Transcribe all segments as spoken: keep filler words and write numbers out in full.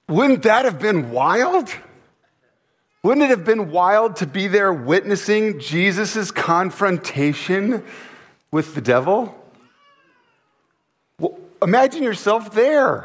Wouldn't that have been wild? Wouldn't it have been wild to be there witnessing Jesus' confrontation with the devil? Well, imagine yourself there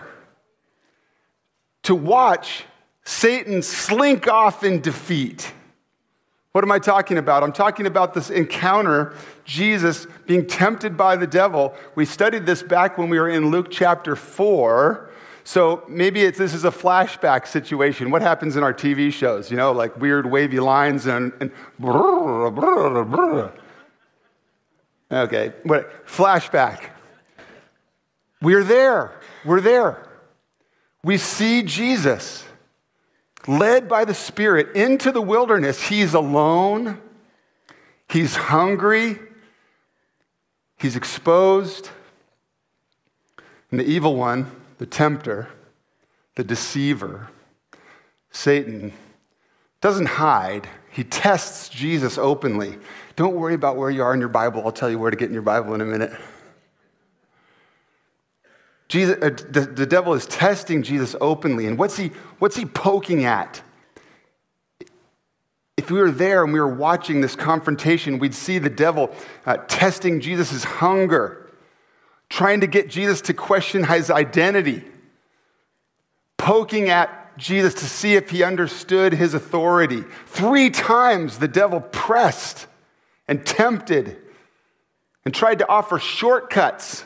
to watch Satan slink off in defeat. What am I talking about? I'm talking about this encounter, Jesus being tempted by the devil. We studied this back when we were in Luke chapter four. So maybe it's, this is a flashback situation. What happens in our T V shows? You know, like weird wavy lines and, and brrr, brrr, brrr. Okay, but flashback. We're there. We're there. We see Jesus led by the Spirit into the wilderness. He's alone. He's hungry. He's exposed. And the evil one, the tempter, the deceiver, Satan, doesn't hide. He tests Jesus openly. Don't worry about where you are in your Bible. I'll tell you where to get in your Bible in a minute. Jesus, uh, the, the devil is testing Jesus openly. And what's he, what's he poking at? If we were there and we were watching this confrontation, we'd see the devil uh, testing Jesus' hunger, trying to get Jesus to question his identity, poking at Jesus to see if he understood his authority. Three times the devil pressed and tempted and tried to offer shortcuts.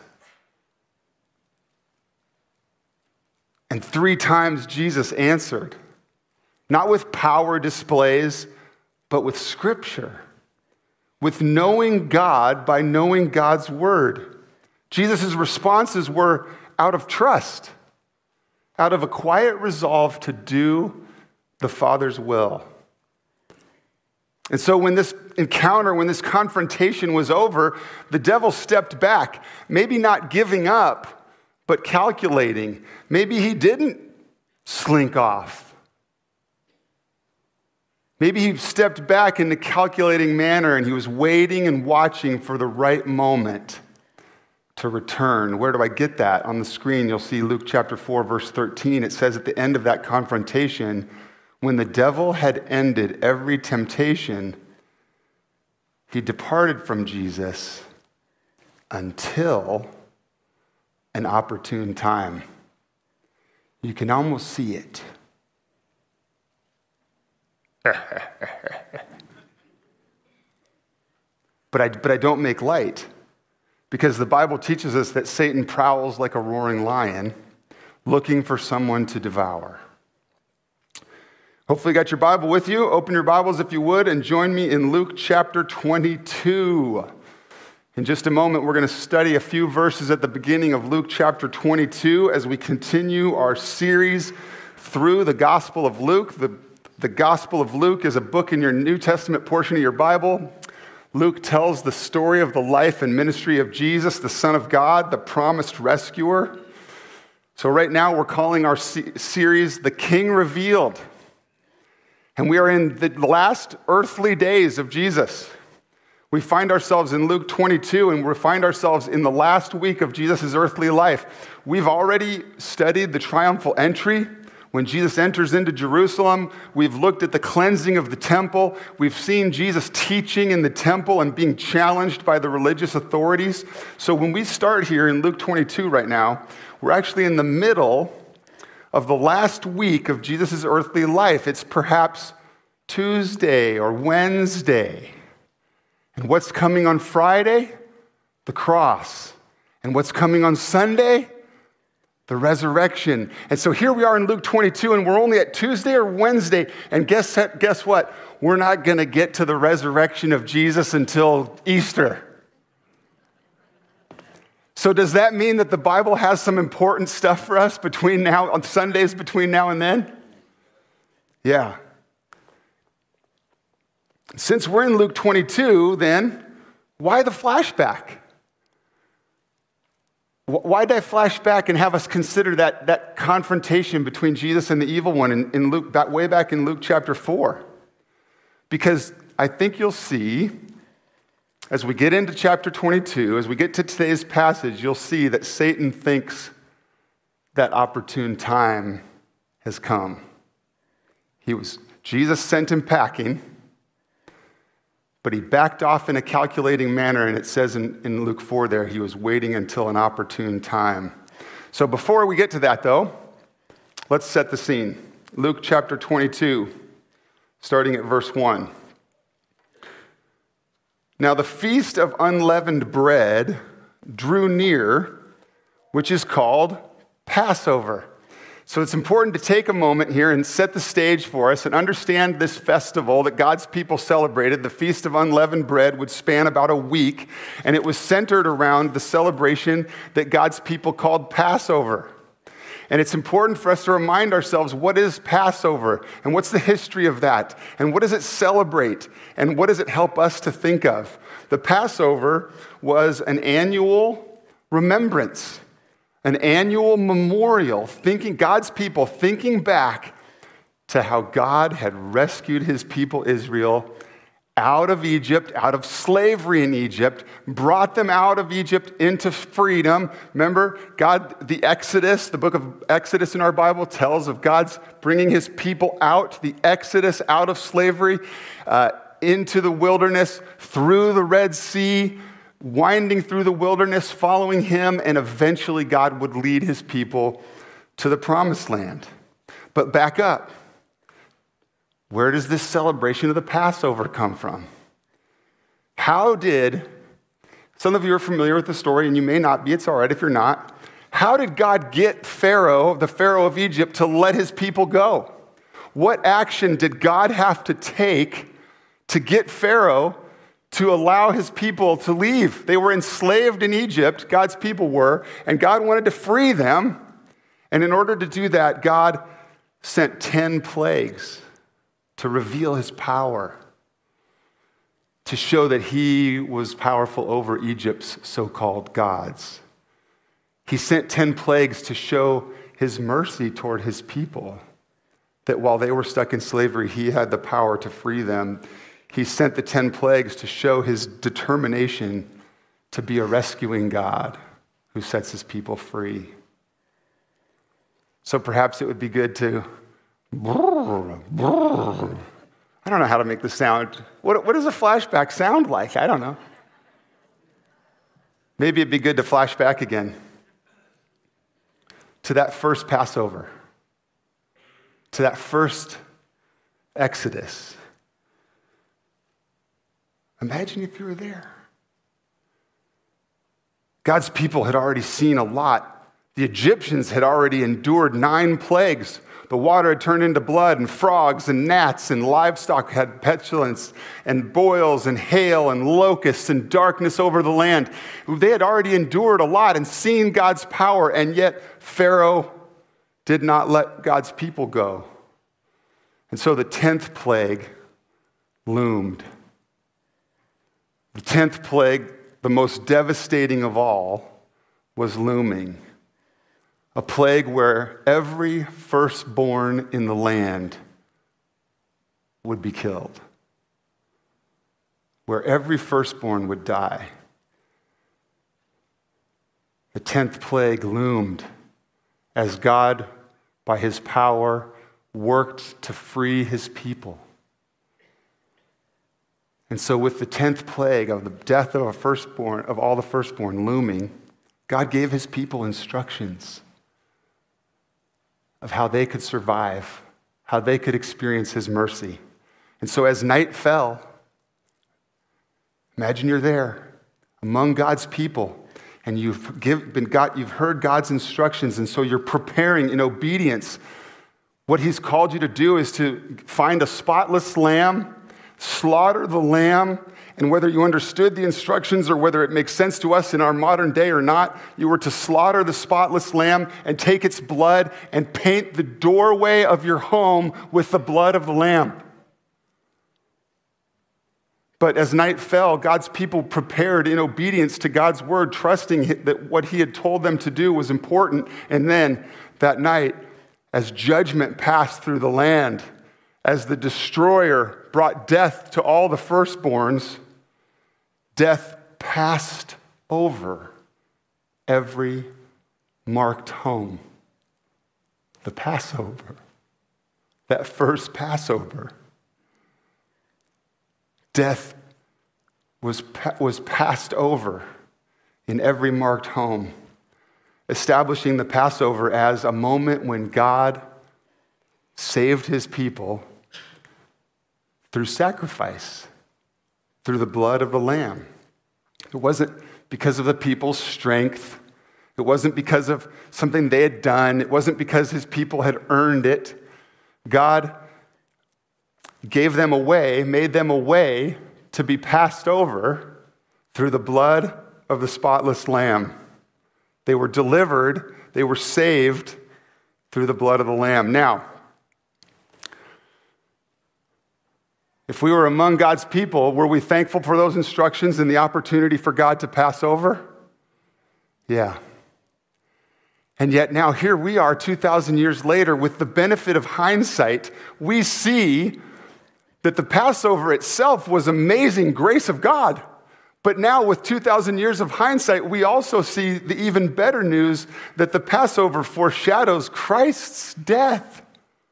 And three times Jesus answered, not with power displays, but with Scripture, with knowing God by knowing God's word. Jesus' responses were out of trust, out of a quiet resolve to do the Father's will. And so when this encounter, when this confrontation was over, the devil stepped back, maybe not giving up, but calculating. Maybe he didn't slink off. Maybe he stepped back in a calculating manner and he was waiting and watching for the right moment to return. Where do I get that? On the screen, you'll see Luke chapter four, verse thirteen. It says at the end of that confrontation, when the devil had ended every temptation, he departed from Jesus until an opportune time. You can almost see it. but I but I don't make light, because the Bible teaches us that Satan prowls like a roaring lion, looking for someone to devour. Hopefully you got your Bible with you. Open your Bibles if you would, and join me in Luke chapter twenty-two. In just a moment, we're going to study a few verses at the beginning of Luke chapter twenty-two as we continue our series through the Gospel of Luke. The, the Gospel of Luke is a book in your New Testament portion of your Bible. Luke tells the story of the life and ministry of Jesus, the Son of God, the promised rescuer. So right now, we're calling our se- series The King Revealed. And we are in the last earthly days of Jesus. We find ourselves in Luke twenty-two, and we find ourselves in the last week of Jesus' earthly life. We've already studied the triumphal entry. When Jesus enters into Jerusalem, we've looked at the cleansing of the temple. We've seen Jesus teaching in the temple and being challenged by the religious authorities. So when we start here in Luke twenty-two right now, we're actually in the middle of the last week of Jesus' earthly life. It's perhaps Tuesday or Wednesday. And what's coming on Friday? The cross. And what's coming on Sunday? The resurrection. And so here we are in Luke twenty-two, and we're only at Tuesday or Wednesday. And guess, guess what? We're not going to get to the resurrection of Jesus until Easter. So does that mean that the Bible has some important stuff for us between now, on Sundays between now and then? Yeah. Since we're in Luke twenty-two, then, why the flashback? Why did I flash back and have us consider that, that confrontation between Jesus and the evil one in, in Luke, back, way back in Luke chapter four? Because I think you'll see, as we get into chapter twenty-two, as we get to today's passage, you'll see that Satan thinks that opportune time has come. He was, Jesus sent him packing, but he backed off in a calculating manner, and it says in, in Luke four there, he was waiting until an opportune time. So before we get to that, though, let's set the scene. Luke chapter twenty-two, starting at verse one. Now the feast of unleavened bread drew near, which is called Passover. So it's important to take a moment here and set the stage for us and understand this festival that God's people celebrated. The Feast of Unleavened Bread would span about a week, and it was centered around the celebration that God's people called Passover. And it's important for us to remind ourselves, what is Passover? And what's the history of that? And what does it celebrate? And what does it help us to think of? The Passover was an annual remembrance, an annual memorial, thinking God's people thinking back to how God had rescued his people Israel out of Egypt, out of slavery in Egypt, brought them out of Egypt into freedom. Remember, God, the Exodus, the book of Exodus in our Bible tells of God's bringing his people out, the Exodus out of slavery, uh, into the wilderness, through the Red Sea, winding through the wilderness, following him, and eventually God would lead his people to the promised land. But back up. Where does this celebration of the Passover come from? How did, some of you are familiar with the story, and you may not be, it's all right if you're not. How did God get Pharaoh, the Pharaoh of Egypt, to let his people go? What action did God have to take to get Pharaoh to allow his people to leave? They were enslaved in Egypt, God's people were, and God wanted to free them. And in order to do that, God sent ten plagues to reveal his power, to show that he was powerful over Egypt's so-called gods. He sent ten plagues to show his mercy toward his people, that while they were stuck in slavery, he had the power to free them. He sent the ten plagues to show his determination to be a rescuing God who sets his people free. So perhaps it would be good to I don't know how to make this sound. What, what does a flashback sound like? I don't know. Maybe it'd be good to flash back again to that first Passover, to that first Exodus. Imagine if you were there. God's people had already seen a lot. The Egyptians had already endured nine plagues. The water had turned into blood, and frogs and gnats, and livestock had pestilence, and boils and hail and locusts and darkness over the land. They had already endured a lot and seen God's power, and yet Pharaoh did not let God's people go. And so the tenth plague loomed. The tenth plague, the most devastating of all, was looming. A plague where every firstborn in the land would be killed. Where every firstborn would die. The tenth plague loomed as God, by his power, worked to free his people. And so with the tenth plague of the death of a firstborn, of all the firstborn looming, God gave his people instructions of how they could survive, how they could experience his mercy. And so as night fell, imagine you're there among God's people, and you've give, been got, you've heard God's instructions, and so you're preparing in obedience. What he's called you to do is to find a spotless lamb, slaughter the lamb, and whether you understood the instructions or whether it makes sense to us in our modern day or not, you were to slaughter the spotless lamb and take its blood and paint the doorway of your home with the blood of the lamb. But as night fell, God's people prepared in obedience to God's word, trusting that what he had told them to do was important. And then that night, as judgment passed through the land, as the destroyer brought death to all the firstborns, death passed over every marked home. The Passover. that first Passover, death was, was passed over in every marked home, establishing the Passover as a moment when God saved his people through sacrifice, through the blood of the Lamb. It wasn't because of the people's strength. It wasn't because of something they had done. It wasn't because his people had earned it. God gave them a way, made them a way to be passed over through the blood of the spotless Lamb. They were delivered, they were saved through the blood of the Lamb. Now, if we were among God's people, were we thankful for those instructions and the opportunity for God to pass over? Yeah. And yet now here we are two thousand years later with the benefit of hindsight. We see that the Passover itself was amazing grace of God. But now with two thousand years of hindsight, we also see the even better news that the Passover foreshadows Christ's death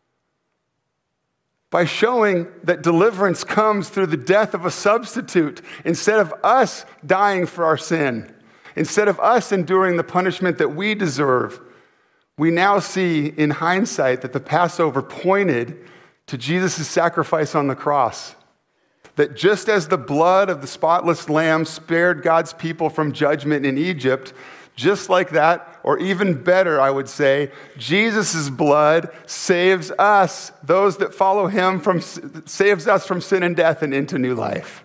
by showing that deliverance comes through the death of a substitute instead of us dying for our sin. Instead of us enduring the punishment that we deserve, we now see in hindsight that the Passover pointed to Jesus' sacrifice on the cross. That just as the blood of the spotless lamb spared God's people from judgment in Egypt, just like that, or even better, I would say, Jesus' blood saves us, those that follow him, from saves us from sin and death and into new life.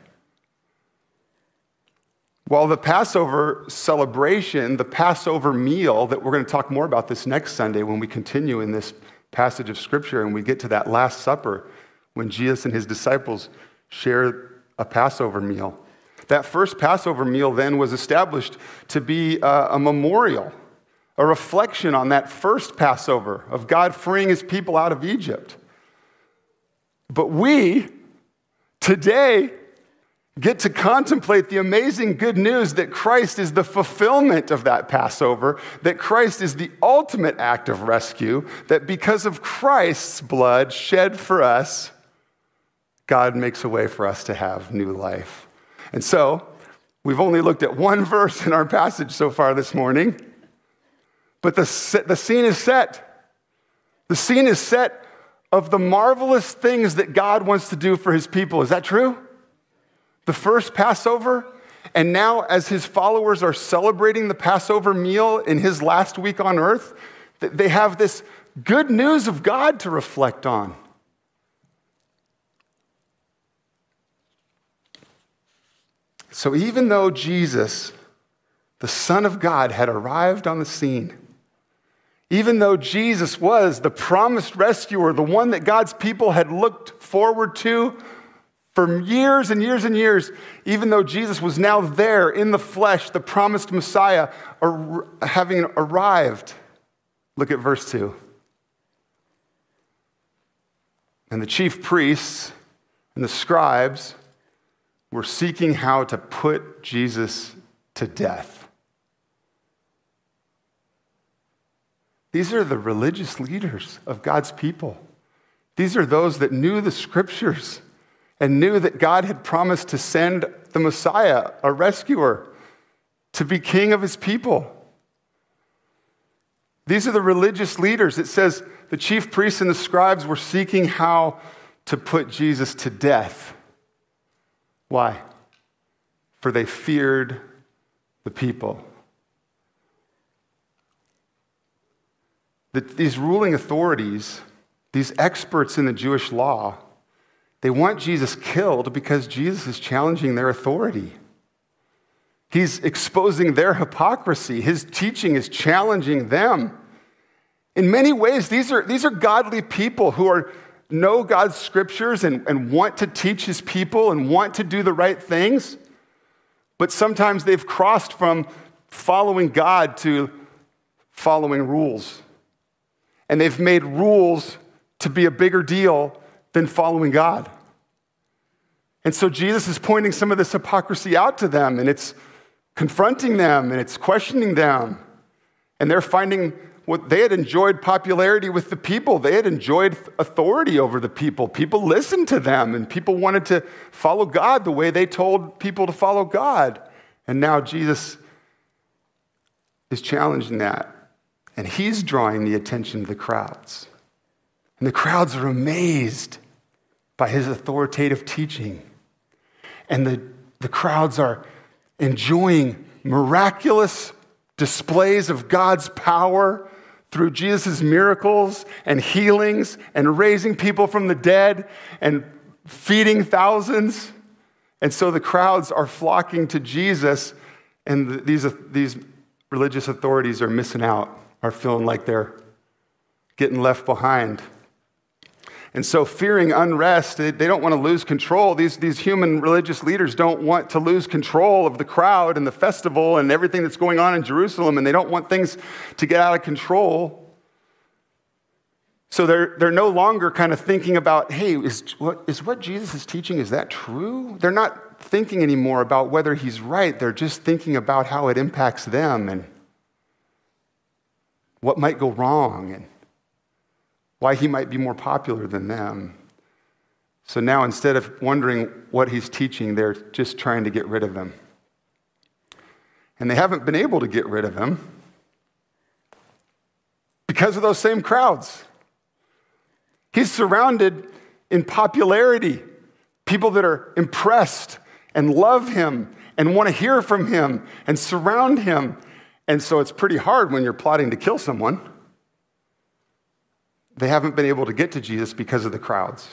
While the Passover celebration, the Passover meal, that we're going to talk more about this next Sunday when we continue in this passage of Scripture and we get to that Last Supper when Jesus and his disciples share a Passover meal. That first Passover meal then was established to be a, a memorial, a reflection on that first Passover of God freeing his people out of Egypt. But we, today, get to contemplate the amazing good news that Christ is the fulfillment of that Passover, that Christ is the ultimate act of rescue, that because of Christ's blood shed for us, God makes a way for us to have new life. And so, we've only looked at one verse in our passage so far this morning, but the, the scene is set. The scene is set of the marvelous things that God wants to do for his people. Is that true? The first Passover, and now as his followers are celebrating the Passover meal in his last week on earth, they have this good news of God to reflect on. So even though Jesus, the Son of God, had arrived on the scene, even though Jesus was the promised rescuer, the one that God's people had looked forward to for years and years and years, even though Jesus was now there in the flesh, the promised Messiah, ar- having arrived. Look at verse two. And the chief priests and the scribes were seeking how to put Jesus to death. These are the religious leaders of God's people. These are those that knew the scriptures and knew that God had promised to send the Messiah, a rescuer, to be king of his people. These are the religious leaders. It says the chief priests and the scribes were seeking how to put Jesus to death. Why? For they feared the people. The, these ruling authorities, these experts in the Jewish law, they want Jesus killed because Jesus is challenging their authority. He's exposing their hypocrisy. His teaching is challenging them. In many ways, these are, these are godly people who are know God's scriptures and, and want to teach his people and want to do the right things, but sometimes they've crossed from following God to following rules. And they've made rules to be a bigger deal than following God. And so Jesus is pointing some of this hypocrisy out to them, and it's confronting them, and it's questioning them. And they're finding what they had enjoyed popularity with the people. They had enjoyed authority over the people. People listened to them, and people wanted to follow God the way they told people to follow God. And now Jesus is challenging that. And he's drawing the attention of the crowds. And the crowds are amazed by his authoritative teaching. And the, the crowds are enjoying miraculous displays of God's power through Jesus' miracles and healings and raising people from the dead and feeding thousands. And so the crowds are flocking to Jesus, and these, these religious authorities are missing out, are feeling like they're getting left behind. And so fearing unrest, they don't want to lose control. These, these human religious leaders don't want to lose control of the crowd and the festival and everything that's going on in Jerusalem, and they don't want things to get out of control. So they're, they're no longer kind of thinking about, hey, is what, is what Jesus is teaching, is that true? They're not thinking anymore about whether he's right. They're just thinking about how it impacts them and what might go wrong and why he might be more popular than them. So now instead of wondering what he's teaching, they're just trying to get rid of him. And they haven't been able to get rid of him because of those same crowds. He's surrounded in popularity, people that are impressed and love him and want to hear from him and surround him. And so it's pretty hard when you're plotting to kill someone. They haven't been able to get to Jesus because of the crowds.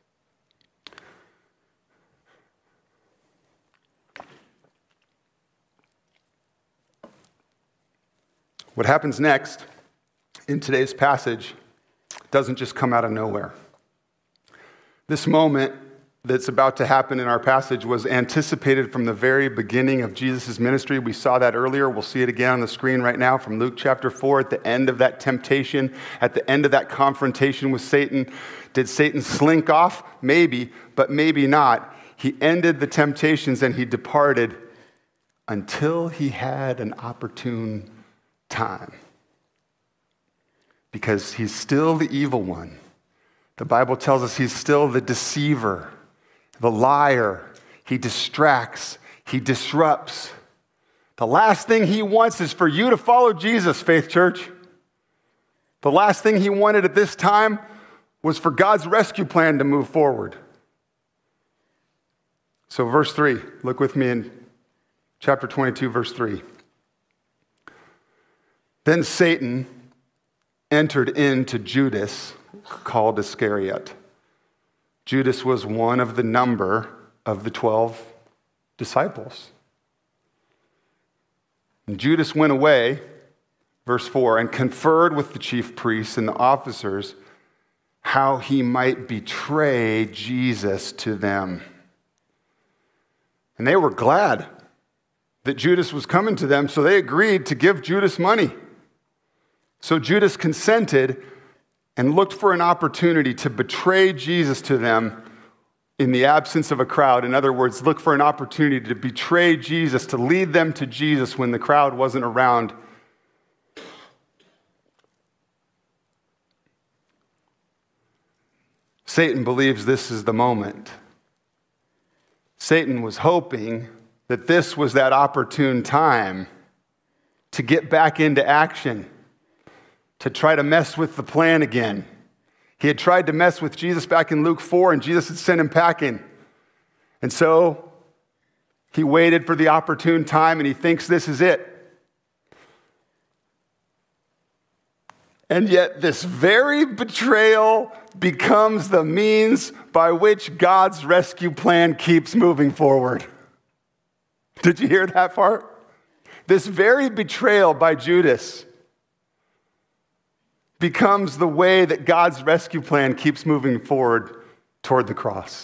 What happens next in today's passage doesn't just come out of nowhere. This moment that's about to happen in our passage was anticipated from the very beginning of Jesus' ministry. We saw that earlier. We'll see it again on the screen right now from Luke chapter four. At the end of that temptation, at the end of that confrontation with Satan, did Satan slink off? Maybe, but maybe not. He ended the temptations and he departed until he had an opportune time. Because he's still the evil one. The Bible tells us he's still the deceiver, the liar. He distracts. He disrupts. The last thing he wants is for you to follow Jesus, Faith Church. The last thing he wanted at this time was for God's rescue plan to move forward. So verse three, look with me in chapter twenty-two, verse three. Then Satan entered into Judas, called Iscariot. Judas was one of the number of the twelve disciples. And Judas went away, verse four, and conferred with the chief priests and the officers how he might betray Jesus to them. And they were glad that Judas was coming to them, so they agreed to give Judas money. So Judas consented and looked for an opportunity to betray Jesus to them in the absence of a crowd. In other words, look for an opportunity to betray Jesus, to lead them to Jesus when the crowd wasn't around. Satan believes this is the moment. Satan was hoping that this was that opportune time to get back into action, to try to mess with the plan again. He had tried to mess with Jesus back in Luke four, and Jesus had sent him packing. And so he waited for the opportune time, and he thinks this is it. And yet this very betrayal becomes the means by which God's rescue plan keeps moving forward. Did you hear that part? This very betrayal by Judas becomes the way that God's rescue plan keeps moving forward toward the cross.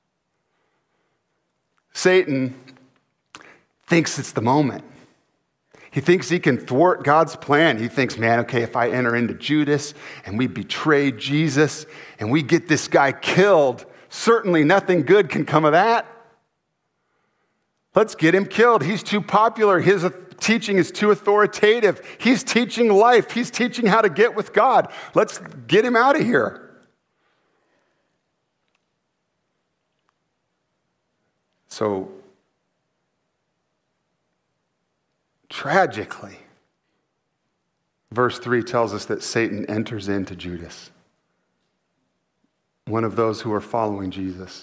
Satan thinks it's the moment. He thinks he can thwart God's plan. He thinks, man, okay, if I enter into Judas and we betray Jesus and we get this guy killed, certainly nothing good can come of that. Let's get him killed. He's too popular. His teaching is too authoritative. He's teaching life. He's teaching how to get with God. Let's get him out of here. So, tragically, verse three tells us that Satan enters into Judas, one of those who are following Jesus.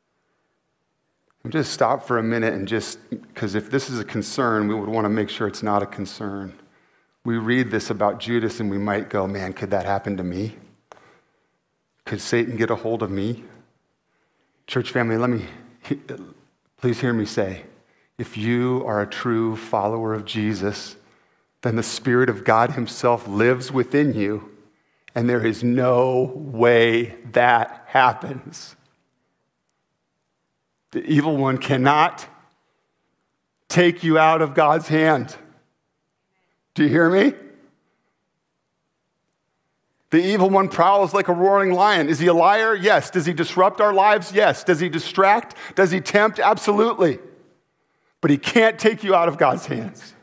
Just stop for a minute and just, because if this is a concern, we would want to make sure it's not a concern. We read this about Judas and we might go, man, could that happen to me? Could Satan get a hold of me? Church family, let me, please hear me say, if you are a true follower of Jesus, then the Spirit of God himself lives within you, and there is no way that happens. The evil one cannot take you out of God's hand. Do you hear me? The evil one prowls like a roaring lion. Is he a liar? Yes. Does he disrupt our lives? Yes. Does he distract? Does he tempt? Absolutely. But he can't take you out of God's hands.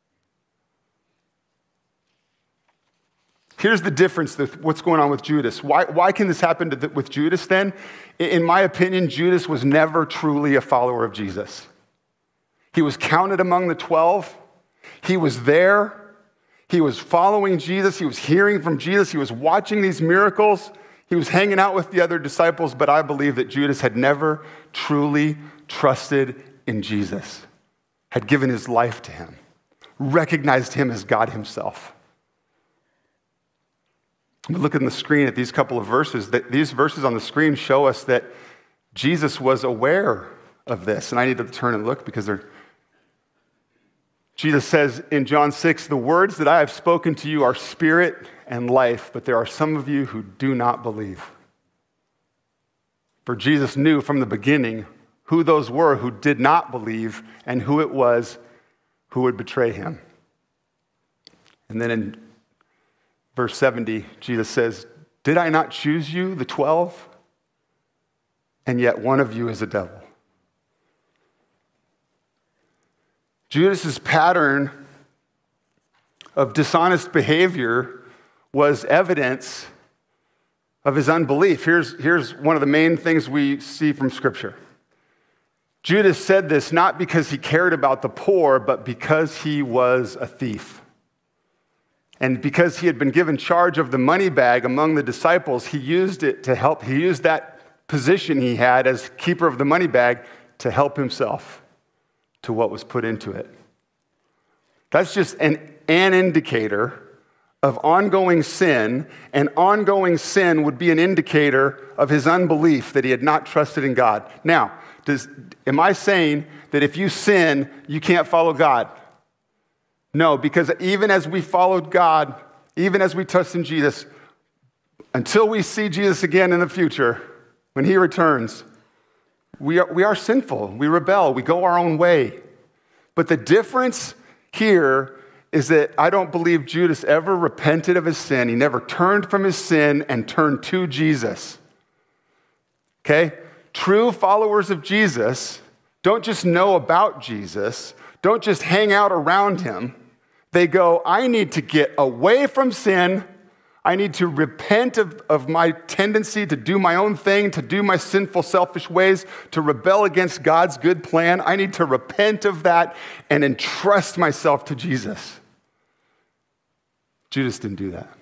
Here's the difference with what's going on with Judas. Why, why can this happen to the, with Judas then? In my opinion, Judas was never truly a follower of Jesus. He was counted among the twelve. He was there. He was following Jesus. He was hearing from Jesus. He was watching these miracles. He was hanging out with the other disciples. But I believe that Judas had never truly trusted in Jesus, had given his life to him, recognized him as God himself. We look at the screen at these couple of verses. That these verses on the screen show us that Jesus was aware of this. And I need to turn and look because they're... Jesus says in John six, the words that I have spoken to you are spirit and life, but there are some of you who do not believe. For Jesus knew from the beginning who those were who did not believe and who it was who would betray him. And then in verse seventy, Jesus says, did I not choose you, the twelve? And yet one of you is a devil. Judas's pattern of dishonest behavior was evidence of his unbelief. Here's, here's one of the main things we see from Scripture. Judas said this not because he cared about the poor, but because he was a thief. And because he had been given charge of the money bag among the disciples, he used it to help. He used that position he had as keeper of the money bag to help himself to what was put into it. That's just an, an indicator of ongoing sin, and ongoing sin would be an indicator of his unbelief that he had not trusted in God. Now, does, am I saying that if you sin, you can't follow God? No, because even as we followed God, even as we trust in Jesus, until we see Jesus again in the future, when he returns, we are, we are sinful. We rebel. We go our own way. But the difference here is that I don't believe Judas ever repented of his sin. He never turned from his sin and turned to Jesus. Okay? True followers of Jesus don't just know about Jesus, don't just hang out around him. They go, I need to get away from sin. I need to repent of, of my tendency to do my own thing, to do my sinful, selfish ways, to rebel against God's good plan. I need to repent of that and entrust myself to Jesus. Judas didn't do that.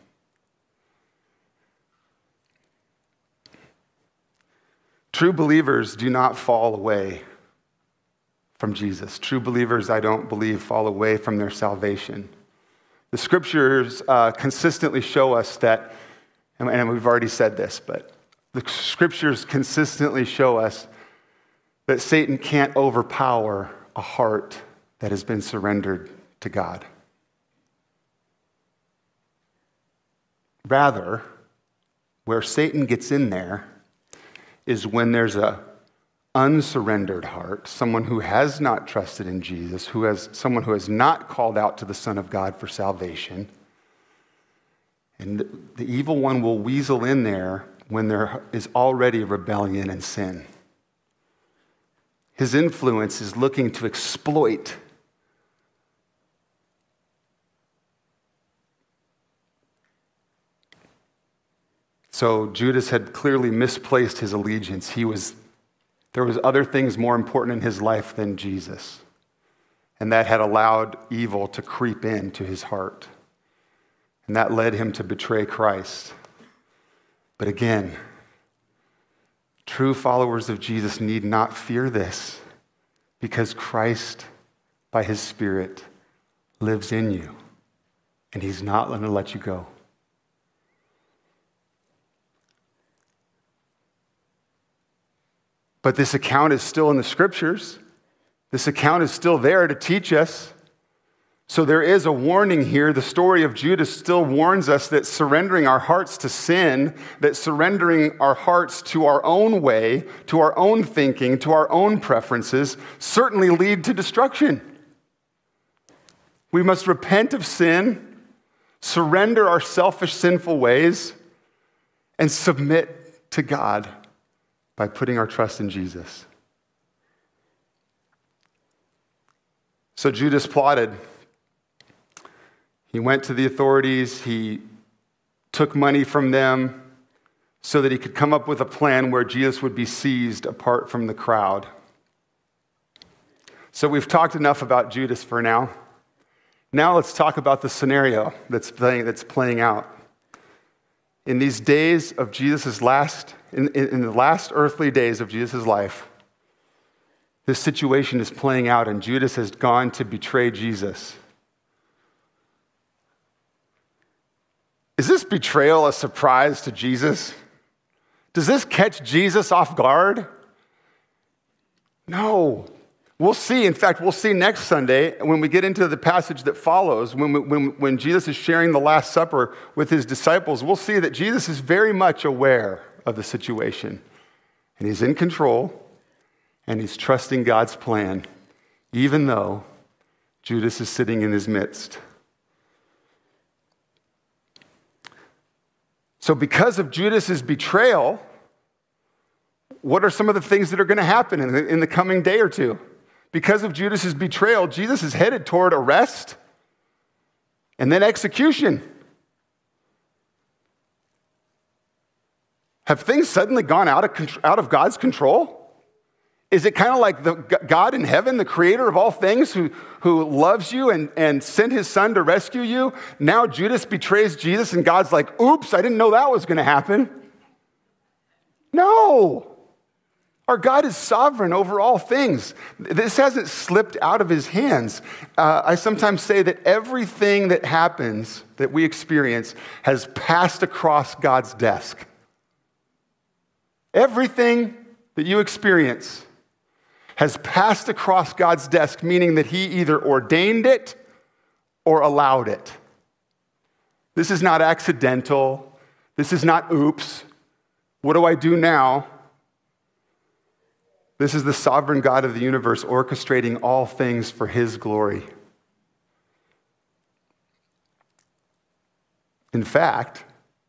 True believers do not fall away from Jesus. True believers, I don't believe, fall away from their salvation. The scriptures uh, consistently show us that, and we've already said this, but the scriptures consistently show us that Satan can't overpower a heart that has been surrendered to God. Rather, where Satan gets in there is when there's a unsurrendered heart, someone who has not trusted in Jesus, who has someone who has not called out to the Son of God for salvation. And the evil one will weasel in there when there is already rebellion and sin. His influence is looking to exploit So Judas had clearly misplaced his allegiance. He was, there was other things more important in his life than Jesus. And that had allowed evil to creep into his heart. And that led him to betray Christ. But again, true followers of Jesus need not fear this, because Christ, by his Spirit, lives in you. And he's not going to let you go. But this account is still in the scriptures. This account is still there to teach us. So there is a warning here. The story of Judas still warns us that surrendering our hearts to sin, that surrendering our hearts to our own way, to our own thinking, to our own preferences, certainly lead to destruction. We must repent of sin, surrender our selfish, sinful ways, and submit to God by putting our trust in Jesus. So Judas plotted. He went to the authorities. He took money from them so that he could come up with a plan where Jesus would be seized apart from the crowd. So we've talked enough about Judas for now. Now let's talk about the scenario that's playing, that's playing out. In these days of Jesus' last, in, in, in the last earthly days of Jesus' life, this situation is playing out, and Judas has gone to betray Jesus. Is this betrayal a surprise to Jesus? Does this catch Jesus off guard? No. We'll see. In fact, we'll see next Sunday when we get into the passage that follows, when, when, when Jesus is sharing the Last Supper with his disciples, we'll see that Jesus is very much aware of the situation. And he's in control, and he's trusting God's plan, even though Judas is sitting in his midst. So because of Judas's betrayal, what are some of the things that are going to happen in the, in the coming day or two? Because of Judas's betrayal, Jesus is headed toward arrest and then execution. Have things suddenly gone out of, out of God's control? Is it kind of like the God in heaven, the creator of all things, who, who loves you and, and sent his son to rescue you? Now Judas betrays Jesus and God's like, oops, I didn't know that was going to happen. No. Our God is sovereign over all things. This hasn't slipped out of his hands. Uh, I sometimes say that everything that happens, that we experience, has passed across God's desk. Everything that you experience has passed across God's desk, meaning that he either ordained it or allowed it. This is not accidental. This is not oops. What do I do now? This is the sovereign God of the universe orchestrating all things for his glory. In fact,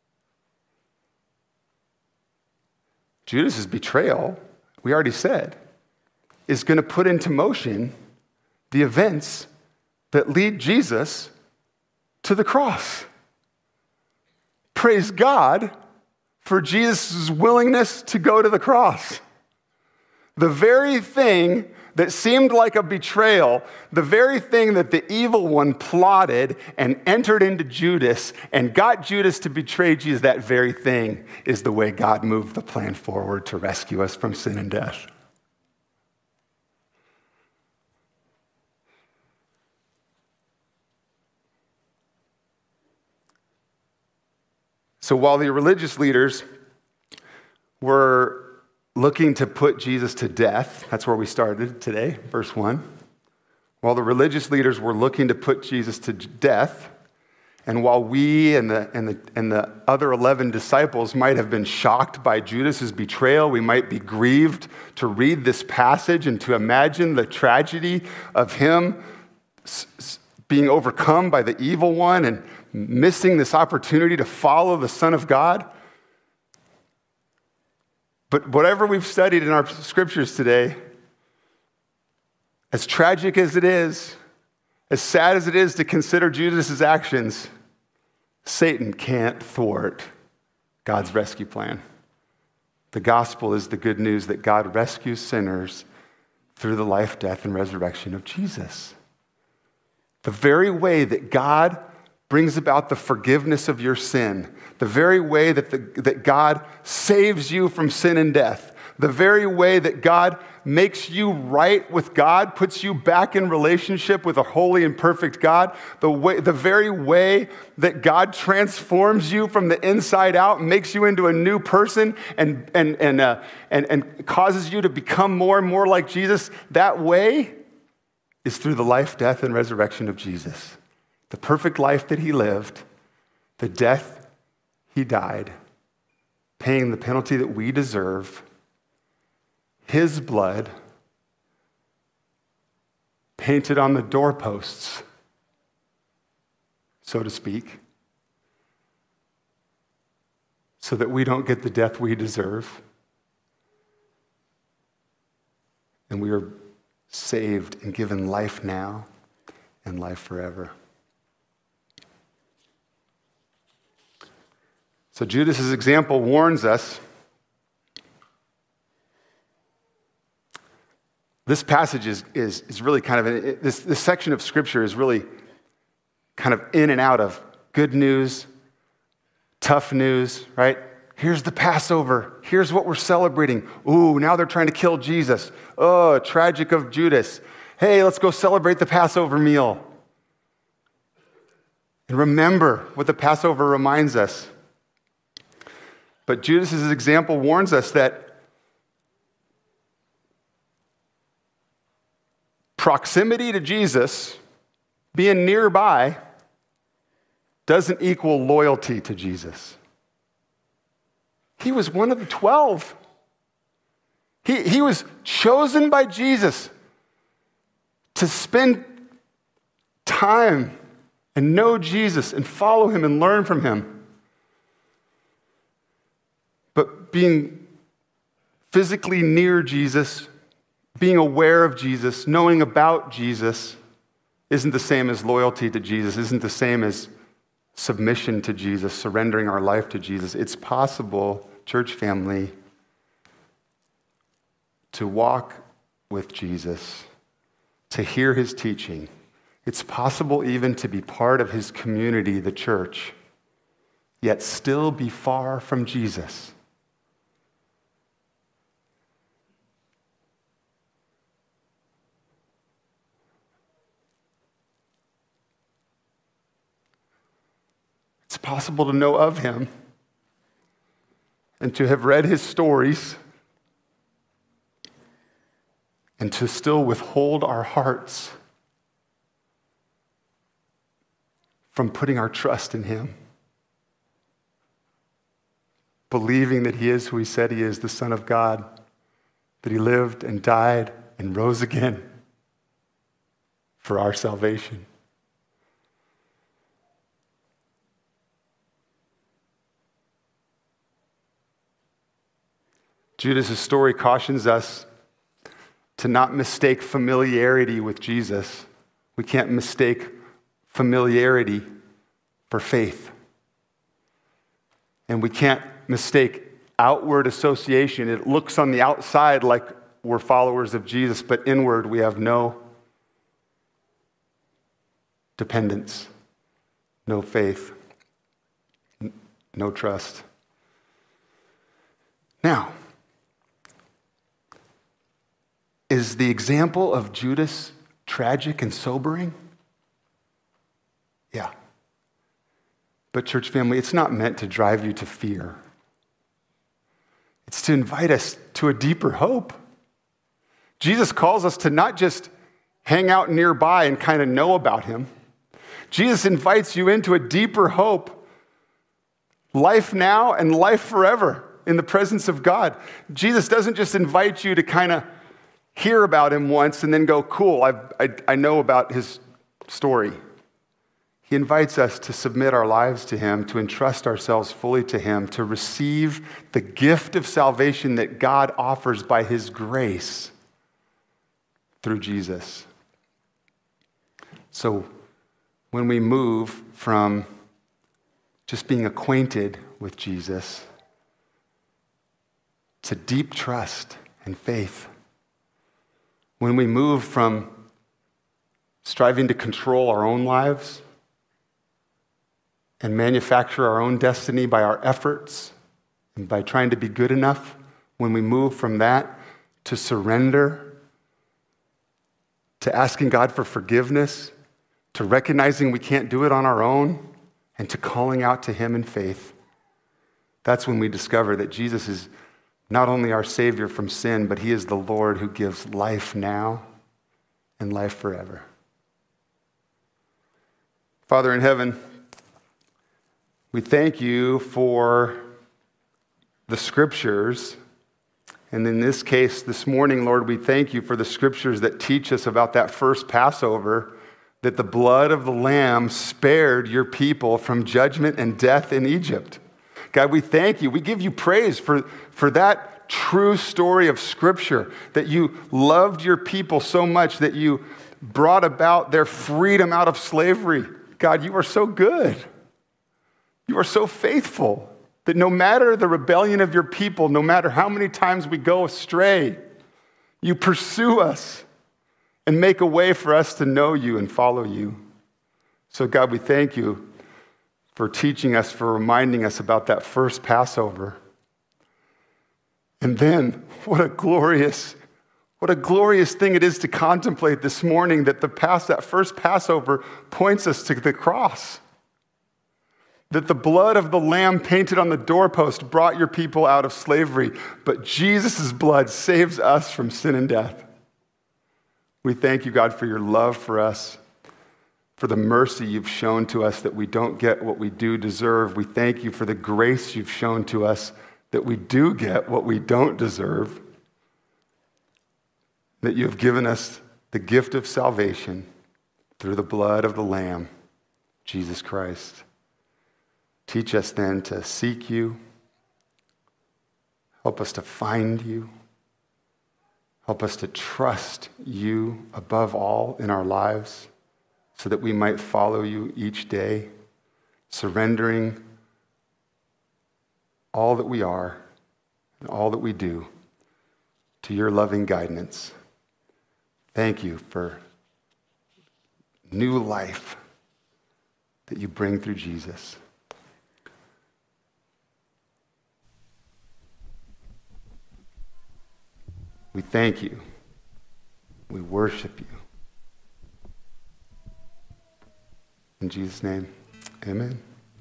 Judas's betrayal, we already said, is going to put into motion the events that lead Jesus to the cross. Praise God for Jesus' willingness to go to the cross. The very thing that seemed like a betrayal, the very thing that the evil one plotted and entered into Judas and got Judas to betray Jesus, that very thing is the way God moved the plan forward to rescue us from sin and death. So while the religious leaders were looking to put Jesus to death, that's where we started today, verse one. While the religious leaders were looking to put Jesus to death, and while we and the, and the, and the other eleven disciples might have been shocked by Judas's betrayal, we might be grieved to read this passage and to imagine the tragedy of him being overcome by the evil one and missing this opportunity to follow the Son of God. But whatever we've studied in our scriptures today, as tragic as it is, as sad as it is to consider Judas's actions, Satan can't thwart God's rescue plan. The gospel is the good news that God rescues sinners through the life, death, and resurrection of Jesus. The very way that God brings about the forgiveness of your sin, the very way that, the, that God saves you from sin and death, the very way that God makes you right with God, puts you back in relationship with a holy and perfect God, the way, the very way that God transforms you from the inside out, makes you into a new person, and, and, and, uh, and, and causes you to become more and more like Jesus, that way is through the life, death, and resurrection of Jesus. The perfect life that he lived, the death he died, paying the penalty that we deserve, his blood painted on the doorposts, so to speak, so that we don't get the death we deserve. And we are saved and given life now and life forever. So Judas's example warns us. This passage is, is, is really kind of, a, this, this section of Scripture is really kind of in and out of good news, tough news, right? Here's the Passover. Here's what we're celebrating. Ooh, now they're trying to kill Jesus. Oh, tragic of Judas. Hey, let's go celebrate the Passover meal. And remember what the Passover reminds us. But Judas's example warns us that proximity to Jesus, being nearby, doesn't equal loyalty to Jesus. He was one of the twelve. He, he was chosen by Jesus to spend time and know Jesus and follow him and learn from him. But being physically near Jesus, being aware of Jesus, knowing about Jesus, isn't the same as loyalty to Jesus, isn't the same as submission to Jesus, surrendering our life to Jesus. It's possible, church family, to walk with Jesus, to hear his teaching. It's possible even to be part of his community, the church, yet still be far from Jesus. It's possible to know of him and to have read his stories and to still withhold our hearts from putting our trust in him, believing that he is who he said he is, the Son of God, that he lived and died and rose again for our salvation. Judas' story cautions us to not mistake familiarity with Jesus. We can't mistake familiarity for faith. And we can't mistake outward association. It looks on the outside like we're followers of Jesus, but inward we have no dependence, no faith, no trust. Now, is the example of Judas tragic and sobering? Yeah. But church family, it's not meant to drive you to fear. It's to invite us to a deeper hope. Jesus calls us to not just hang out nearby and kind of know about him. Jesus invites you into a deeper hope, life now and life forever in the presence of God. Jesus doesn't just invite you to kind of hear about him once and then go, cool, I've, I, I know about his story. He invites us to submit our lives to him, to entrust ourselves fully to him, to receive the gift of salvation that God offers by his grace through Jesus. So when we move from just being acquainted with Jesus to deep trust and faith. When we move from striving to control our own lives and manufacture our own destiny by our efforts and by trying to be good enough, when we move from that to surrender, to asking God for forgiveness, to recognizing we can't do it on our own, and to calling out to him in faith, that's when we discover that Jesus is not only our Savior from sin, but he is the Lord who gives life now and life forever. Father in heaven, we thank you for the scriptures. And in this case, this morning, Lord, we thank you for the scriptures that teach us about that first Passover, that the blood of the Lamb spared your people from judgment and death in Egypt. God, we thank you. We give you praise for, for that true story of Scripture, that you loved your people so much that you brought about their freedom out of slavery. God, you are so good. You are so faithful that no matter the rebellion of your people, no matter how many times we go astray, you pursue us and make a way for us to know you and follow you. So God, we thank you for teaching us, for reminding us about that first Passover. And then, what a glorious, what a glorious thing it is to contemplate this morning that the past, that first Passover points us to the cross. That the blood of the Lamb painted on the doorpost brought your people out of slavery, but Jesus' blood saves us from sin and death. We thank you, God, for your love for us, for the mercy you've shown to us that we don't get what we do deserve. We thank you for the grace you've shown to us that we do get what we don't deserve, that you have given us the gift of salvation through the blood of the Lamb, Jesus Christ. Teach us then to seek you. Help us to find you. Help us to trust you above all in our lives so that we might follow you each day, surrendering all that we are and all that we do to your loving guidance. Thank you for new life that you bring through Jesus. We thank you. We worship you. In Jesus' name, amen.